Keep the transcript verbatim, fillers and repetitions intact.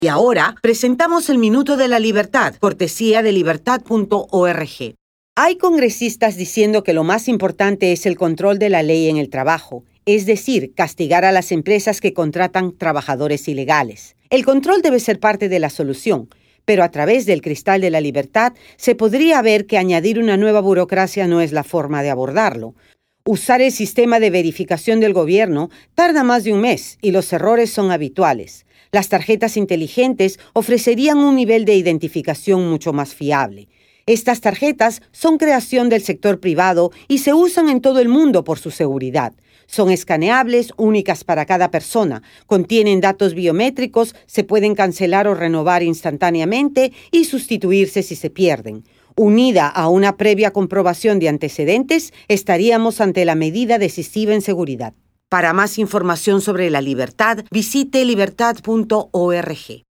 Y ahora presentamos el Minuto de la Libertad, cortesía de libertad punto org. Hay congresistas diciendo que lo más importante es el control de la ley en el trabajo, es decir, castigar a las empresas que contratan trabajadores ilegales. El control debe ser parte de la solución, pero a través del cristal de la libertad se podría ver que añadir una nueva burocracia no es la forma de abordarlo. Usar el sistema de verificación del gobierno tarda más de un mes y los errores son habituales. Las tarjetas inteligentes ofrecerían un nivel de identificación mucho más fiable. Estas tarjetas son creación del sector privado y se usan en todo el mundo por su seguridad. Son escaneables, únicas para cada persona, contienen datos biométricos, se pueden cancelar o renovar instantáneamente y sustituirse si se pierden. Unida a una previa comprobación de antecedentes, estaríamos ante la medida decisiva en seguridad. Para más información sobre la libertad, visite libertad punto org.